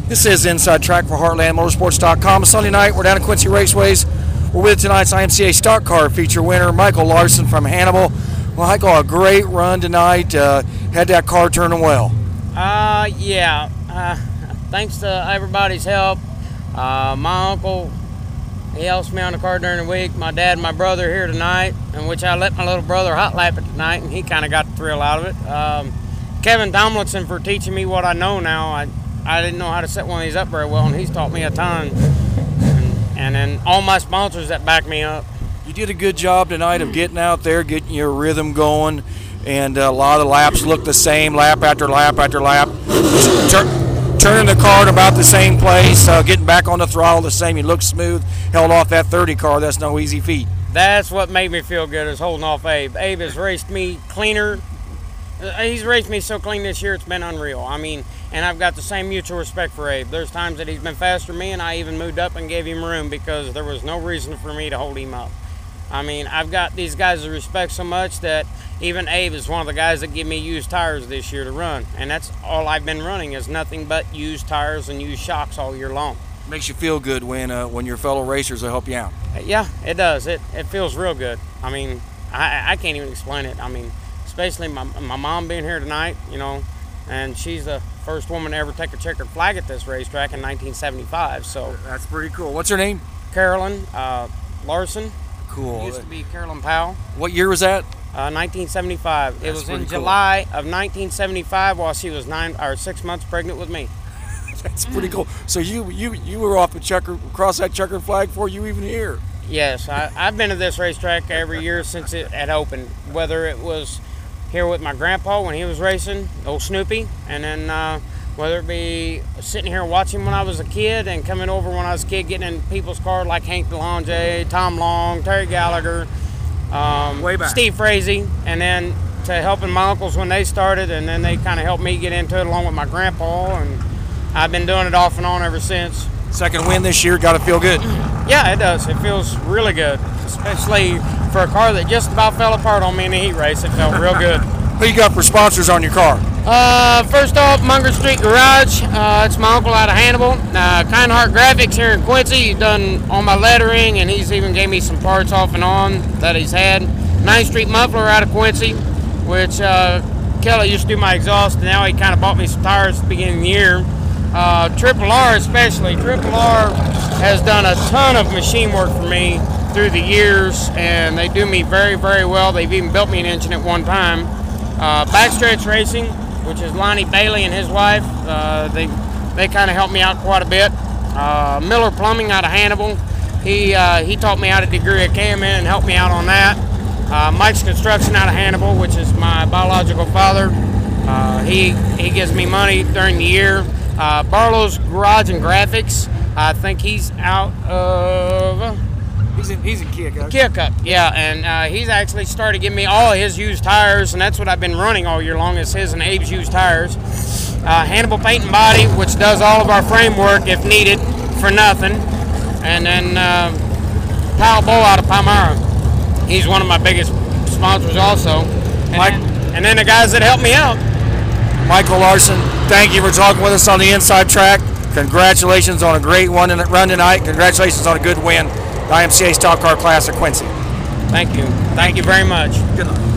This is Inside Track for HeartlandMotorsports.com. Sunday night, we're down at Quincy Raceways. We're with tonight's IMCA Stock Car feature winner, Michael Larson from Hannibal. Well, Michael, a great run tonight. Had that car turning well. Yeah. Thanks to everybody's help. My uncle, he helps me on the car during the week. My dad and my brother here tonight, in which I let my little brother hot lap it tonight, and he kind of got the thrill out of it. Kevin Tomlinson for teaching me what I know now. I didn't know how to set one of these up very well, and he's taught me a ton. And then all my sponsors that back me up. You did a good job tonight of getting out there, getting your rhythm going, and a lot of the laps look the same, lap after lap after lap. Turning the car in about the same place, getting back on the throttle the same. You look smooth, held off that 30 car. That's no easy feat. That's what made me feel good, is holding off Abe. Abe has raced me cleaner. He's raced me so clean this year, it's been unreal. I mean, and I've got the same mutual respect for Abe. There's times that he's been faster than me, and I even moved up and gave him room because there was no reason for me to hold him up. I mean, I've got these guys to respect so much that even Abe is one of the guys that give me used tires this year to run. And that's all I've been running, is nothing but used tires and used shocks all year long. Makes you feel good when your fellow racers will help you out. Yeah, it does. It feels real good. I mean, I can't even explain it. I mean, especially my mom being here tonight, you know, and she's the first woman to ever take a checkered flag at this racetrack in 1975. So that's pretty cool. What's her name? Carolyn Larson. Cool. It used to be Carolyn Powell. What year was that? 1975. It was in July of 1975 while she was 6 months pregnant with me. That's pretty cool. So you were off the across that checkered flag before you even here. Yes, I've been to this racetrack every year since it had opened, whether it was here with my grandpa when he was racing, old Snoopy, and then whether it be sitting here watching when I was a kid and coming over when I was a kid, getting in people's cars like Hank DeLonge, Tom Long, Terry Gallagher, Steve Frazee, and then to helping my uncles when they started, and then they kind of helped me get into it along with my grandpa, and I've been doing it off and on ever since. Second win this year, got to feel good. Yeah, it does. It feels really good, especially for a car that just about fell apart on me in the heat race. It felt real good. Who you got for sponsors on your car? First off, Munger Street Garage. It's my uncle out of Hannibal. Kind Heart Graphics here in Quincy. He's done all my lettering, and he's even gave me some parts off and on that he's had. 9th Street Muffler out of Quincy, which Kelly used to do my exhaust, and now he kind of bought me some tires at the beginning of the year. Triple R especially. Triple R has done a ton of machine work for me through the years, and they do me very, very well. They've even built me an engine at one time. Backstretch Racing, which is Lonnie Bailey and his wife. They kind of helped me out quite a bit. Miller Plumbing out of Hannibal. He taught me how to degree a cam in and helped me out on that. Mike's Construction out of Hannibal, which is my biological father. He gives me money during the year. Barlow's Garage and Graphics. I think he's out of... He's in Keokuk. Keokuk, yeah, and he's actually started giving me all his used tires, and that's what I've been running all year long, is his and Abe's used tires. Hannibal Paint and Body, which does all of our framework if needed for nothing. And then Powell Bull out of Palmyra. He's one of my biggest sponsors also. And then the guys that help me out. Michael Larson, thank you for talking with us on the Inside Track. Congratulations on a great run tonight. Congratulations on a good win. The IMCA Stock Car Class at Quincy. Thank you. Thank you very much. Good luck.